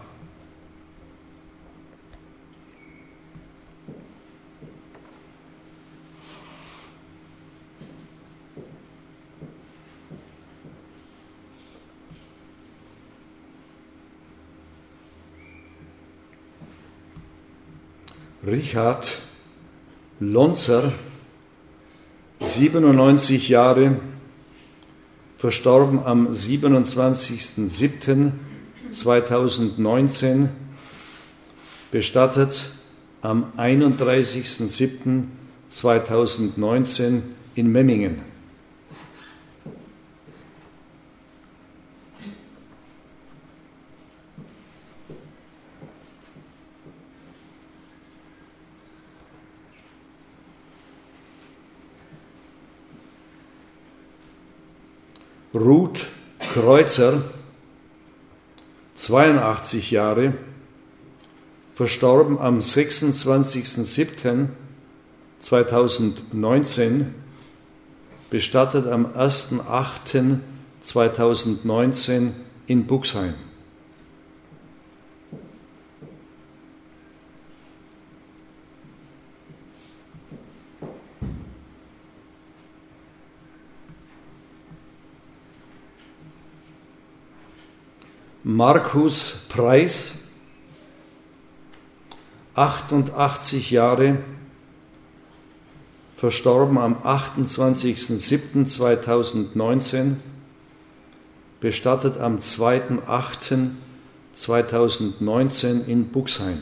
Richard Lonzer, siebenundneunzig Jahre, verstorben am siebenundzwanzigsten siebten zweitausendneunzehn, bestattet am einunddreißigsten siebten zweitausendneunzehn in Memmingen. Ruth Kreuzer, zweiundachtzig Jahre, verstorben am sechsundzwanzigsten siebten zweitausendneunzehn, bestattet am ersten achten zweitausendneunzehn in Buxheim. Markus Preis, achtundachtzig Jahre, verstorben am achtundzwanzigsten siebten zweitausendneunzehn, bestattet am zweiten achten zweitausendneunzehn in Buxheim.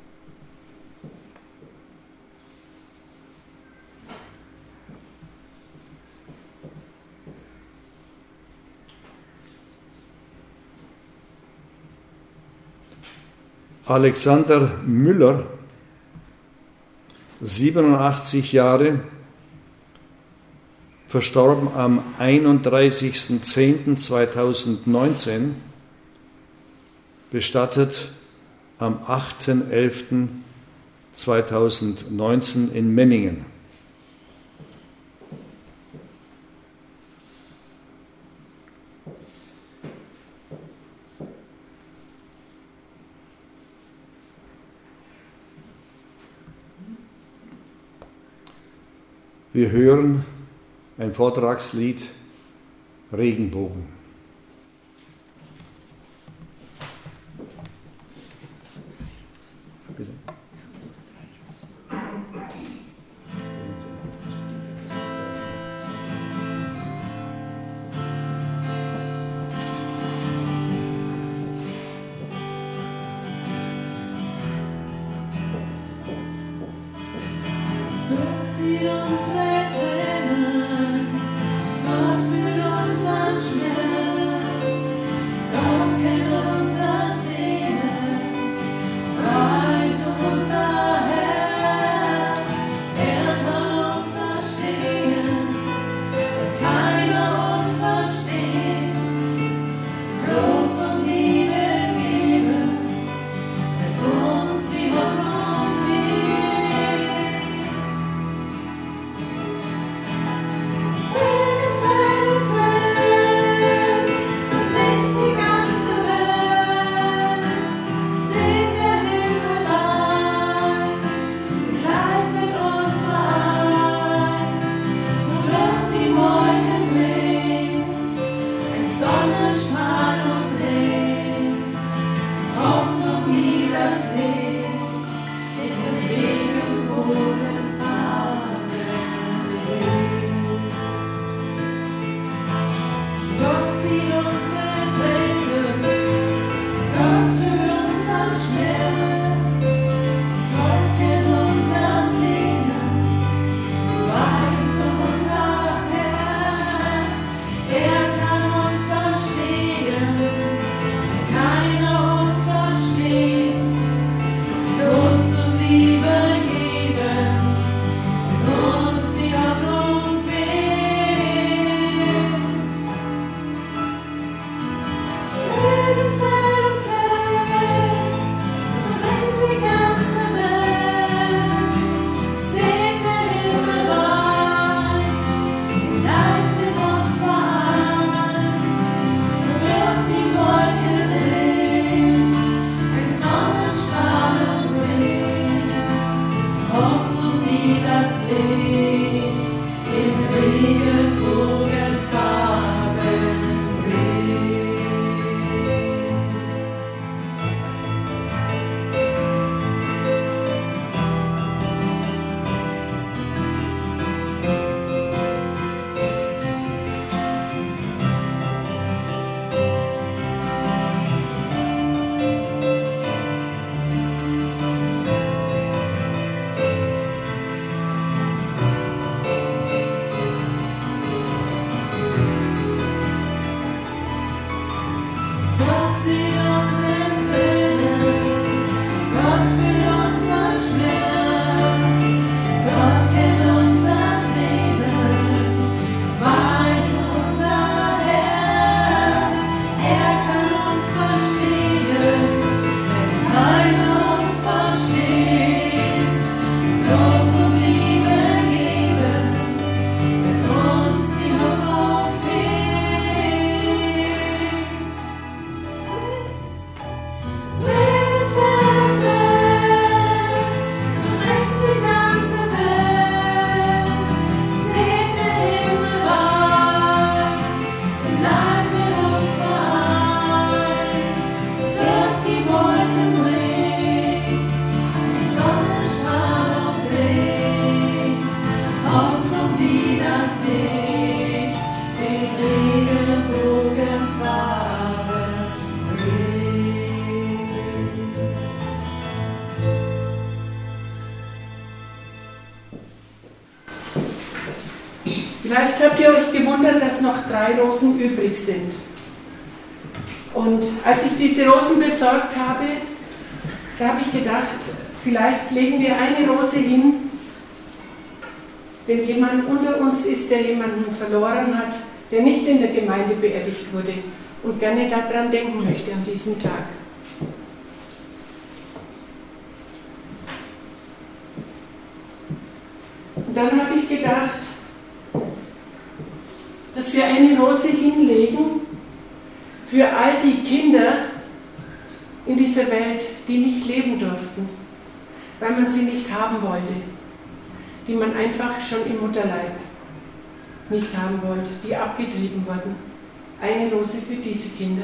Alexander Müller, siebenundachtzig Jahre, verstorben am einunddreißigsten zehnten zweitausendneunzehn, bestattet am achten elften zweitausendneunzehn in Memmingen. Wir hören ein Vortragslied Regenbogen. Bitte. Sie uns wegrennen, Gott fühlt unseren Schmerz, Gott kennt unser Sehnen, reicht unser Herz, er kann uns verstehen, wenn keiner uns versteht, Trost und Liebe geben, wenn uns die Hoffnung fehlt. Vielleicht habt ihr euch gewundert, dass noch drei Rosen übrig sind. Und als ich diese Rosen besorgt habe, da habe ich gedacht, vielleicht legen wir eine Rose hin, wenn jemand unter uns ist, der jemanden verloren hat, der nicht in der Gemeinde beerdigt wurde und gerne daran denken möchte an diesem Tag. Und dann habe ich gedacht, dass wir eine Rose hinlegen für all die Kinder in dieser Welt, die nicht leben durften, weil man sie nicht haben wollte, die man einfach schon im Mutterleib nicht haben wollte, die abgetrieben wurden. Eine Rose für diese Kinder.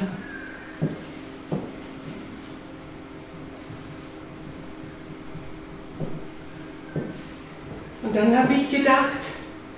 Und dann habe ich gedacht,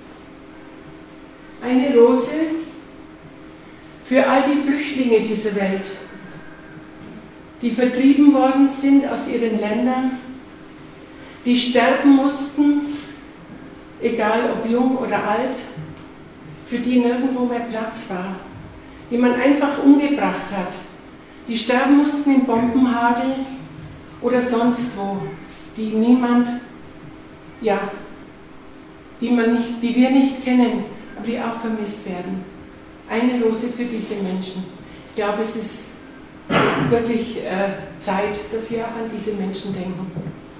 eine Rose für all die Flüchtlinge dieser Welt, die vertrieben worden sind aus ihren Ländern, die sterben mussten, egal ob jung oder alt, für die nirgendwo mehr Platz war, die man einfach umgebracht hat, die sterben mussten im Bombenhagel oder sonst wo, die niemand, ja, die, man nicht, die wir nicht kennen, aber die auch vermisst werden. Eine Rose für diese Menschen. Ich glaube, es ist wirklich äh, Zeit, dass wir auch an diese Menschen denken.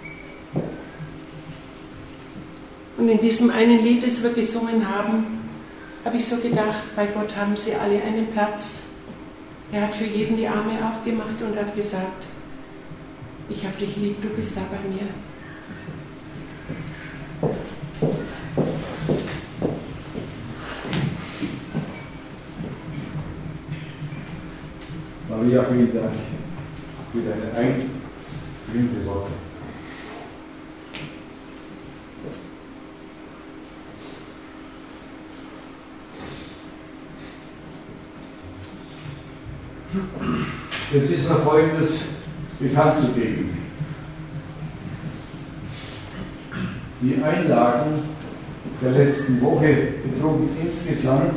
Und in diesem einen Lied, das wir gesungen haben, habe ich so gedacht, bei Gott haben sie alle einen Platz. Er hat für jeden die Arme aufgemacht und hat gesagt, ich habe dich lieb, du bist da bei mir. Maria, vielen Dank für deine einfühlenden Worte. Jetzt ist noch Folgendes bekannt zu geben. Die Einlagen der letzten Woche betrugen insgesamt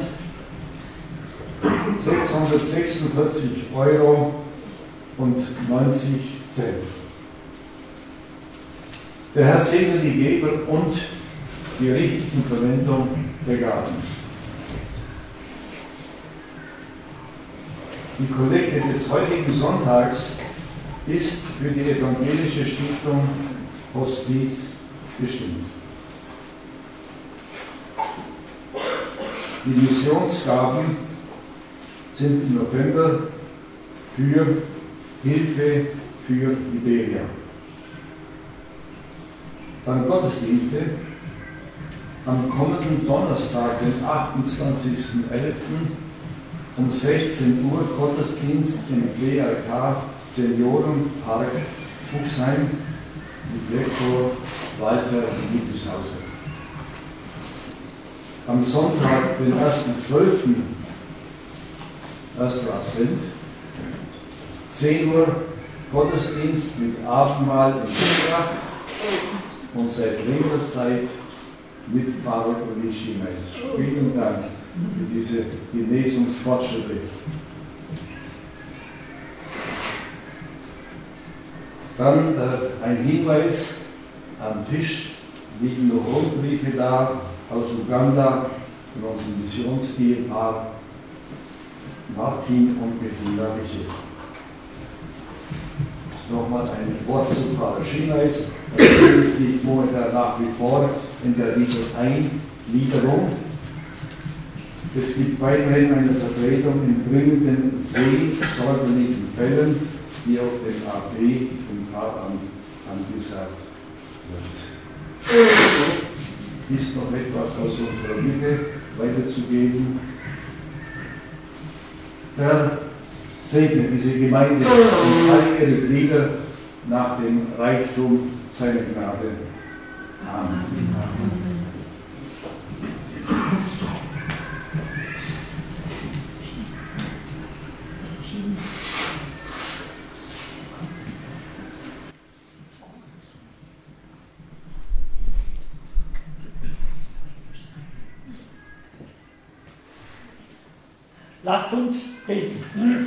sechshundertsechsundvierzig Euro und neunzig Cent. Der Herr segne die Geber und die richtige Verwendung der Gaben. Die Kollekte des heutigen Sonntags ist für die evangelische Stiftung Hospiz bestimmt. Die Missionsgaben sind im November für Hilfe für Liberia. Dann Gottesdienste am kommenden Donnerstag, den achtundzwanzigsten elften um sechzehn Uhr Gottesdienst im W R K Seniorenpark Fuchsheim mit Lektor Walter Liebeshauser. Am Sonntag, den ersten zwölften erster Advent, zehn Uhr Gottesdienst mit Abendmahl in Biberach und seit längerer Zeit mit Pfarrer Uli Schiemeiß. Vielen Dank für diese Genesungsfortschritte. Dann äh, ein Hinweis: Am Tisch liegen noch Rundbriefe da aus Uganda von unserem Missionsehepaar Martin und Bettina Michel. Nochmal ein Wort zu Pfarrer Schiemeiß. Er befindet sich momentan nach wie vor in der Eingliederung. Es gibt weiterhin eine Vertretung in dringenden seelsorgerlichen Fällen, die auf dem A P im Pfarramt angesagt wird. Ist noch etwas aus unserer Mitte weiterzugeben? Herr, segne diese Gemeinde und all ihre Glieder nach dem Reichtum seiner Gnade. Amen. Amen. Lasst uns beten.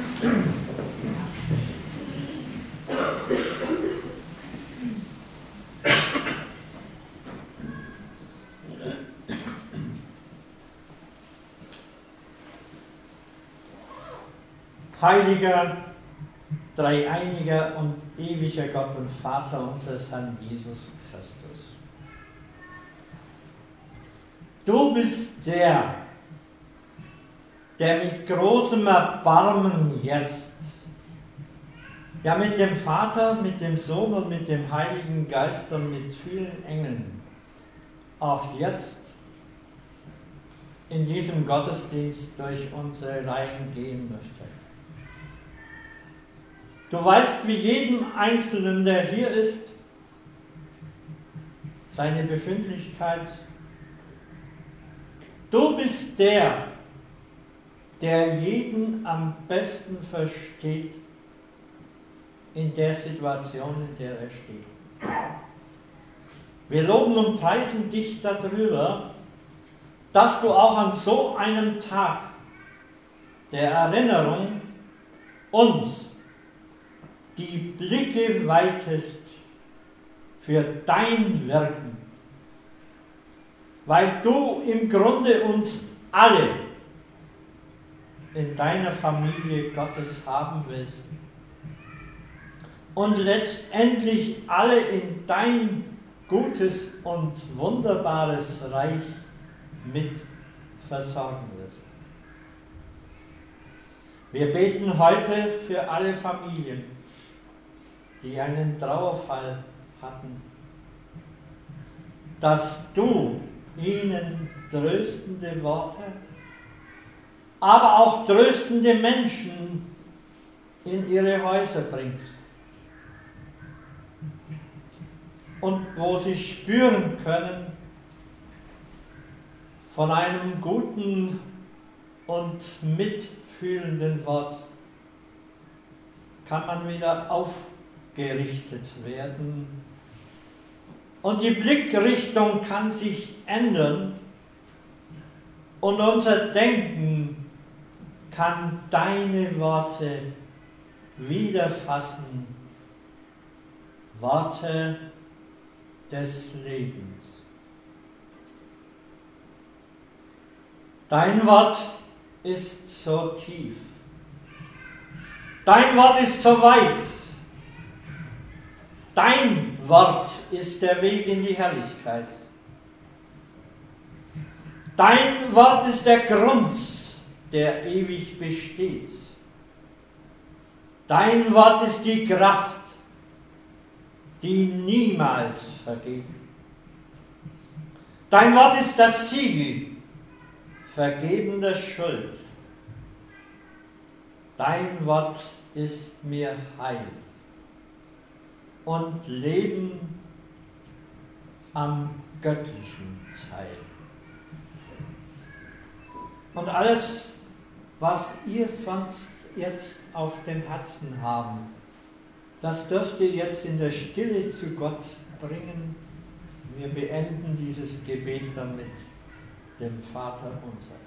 Heiliger, dreieiniger und ewiger Gott und Vater unseres Herrn Jesus Christus. Du bist der, der mit großem Erbarmen jetzt, ja mit dem Vater, mit dem Sohn und mit dem Heiligen Geist und mit vielen Engeln, auch jetzt in diesem Gottesdienst durch unsere Reihen gehen möchte. Du weißt, wie jedem Einzelnen, der hier ist, seine Befindlichkeit. Du bist der, der jeden am besten versteht in der Situation, in der er steht. Wir loben und preisen dich darüber, dass du auch an so einem Tag der Erinnerung uns die Blicke weitest für dein Wirken, weil du im Grunde uns alle in deiner Familie Gottes haben willst und letztendlich alle in dein gutes und wunderbares Reich mit versorgen wirst. Wir beten heute für alle Familien, die einen Trauerfall hatten, dass du ihnen tröstende Worte, aber auch tröstende Menschen in ihre Häuser bringst. Und wo sie spüren können, von einem guten und mitfühlenden Wort kann man wieder aufgerichtet werden. Und die Blickrichtung kann sich ändern und unser Denken kann deine Worte wieder fassen. Worte des Lebens. Dein Wort ist so tief. Dein Wort ist so weit. Dein Wort ist der Weg in die Herrlichkeit. Dein Wort ist der Grund, der ewig besteht. Dein Wort ist die Kraft, die niemals vergeht. Dein Wort ist das Siegel vergebender Schuld. Dein Wort ist mir Heil und Leben am göttlichen Teil. Und alles, was ihr sonst jetzt auf dem Herzen haben, das dürft ihr jetzt in der Stille zu Gott bringen. Wir beenden dieses Gebet dann mit dem Vater unser.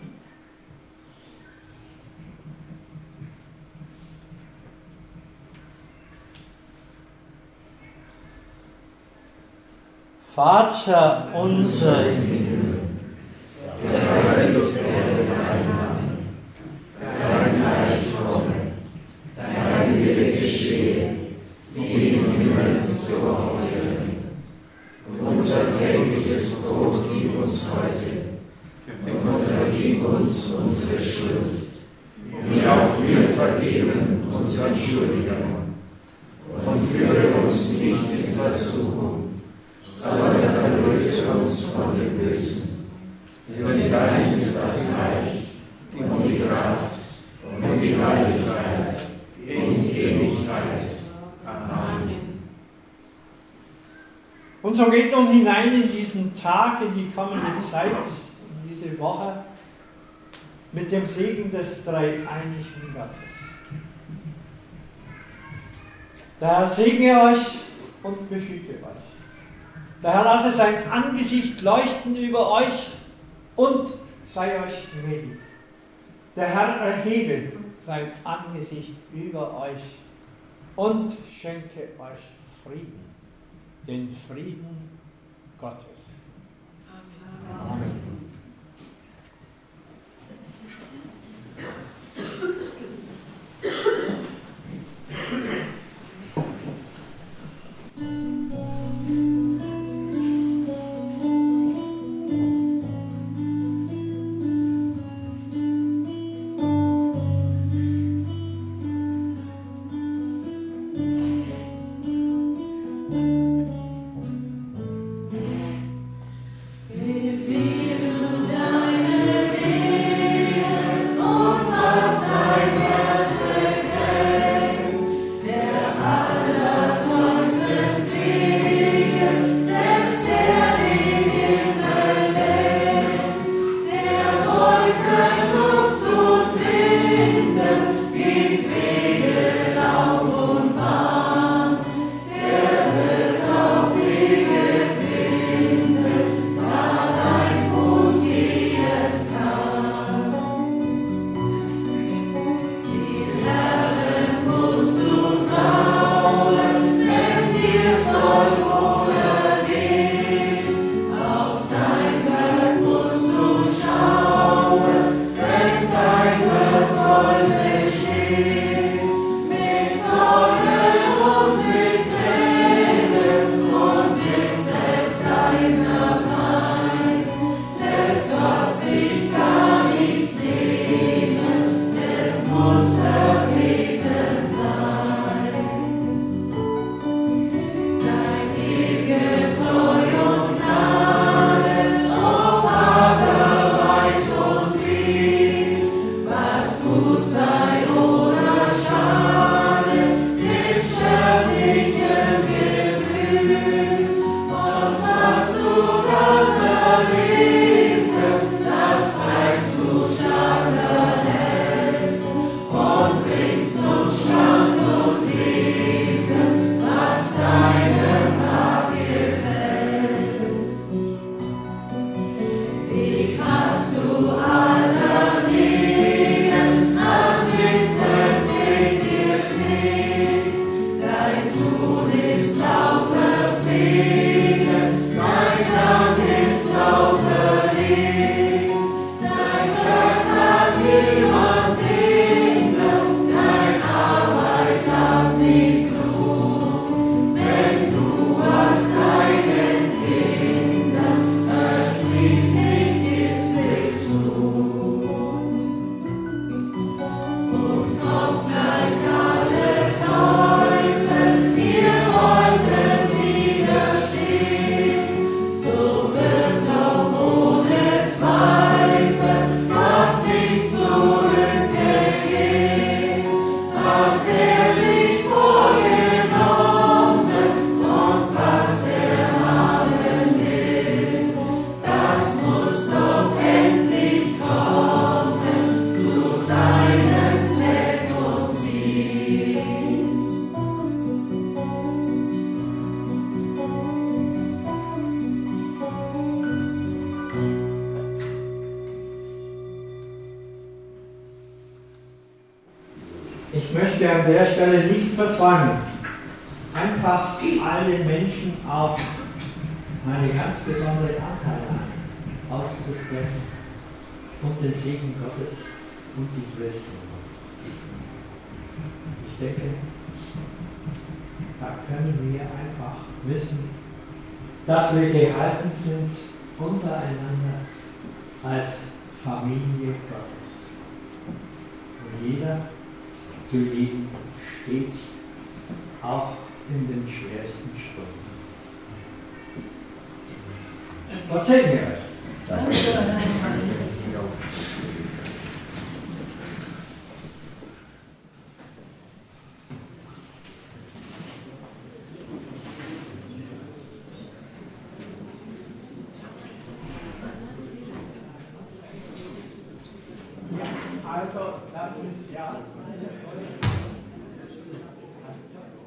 Vater unser im Himmel, geheiligt werde dein Name, dein Reich komme, dein Wille geschehe, wie im Himmel so auf Erden. Unser tägliches Brot gib uns heute und vergib uns unsere Schuld, wie auch wir vergeben unseren Schuldigern. Und führe uns nicht in Versuchung, sondern erlöse uns von dem Bösen. Denn dein ist das Reich und die Kraft und die Herrlichkeit in Ewigkeit. Amen. Und so geht nun hinein in diesen Tag, in die kommende Zeit, in diese Woche, mit dem Segen des dreieinigen Gottes. Der Herr segne euch und behüte euch. Der Herr lasse sein Angesicht leuchten über euch und sei euch gnädig. Der Herr erhebe sein Angesicht über euch und schenke euch Frieden, den Frieden Gottes. Amen. Amen. Ich möchte an der Stelle nicht versäumen, einfach allen Menschen auch meine ganz besondere Anteilnahme auszusprechen und den Segen Gottes und die Tröstung Gottes. Ich denke, da können wir einfach wissen, dass wir gehalten sind untereinander als Familie Gottes. Und jeder zu jedem steht, auch in den schwersten Stunden. Gott segne euch. Danke. Also, lass uns ja.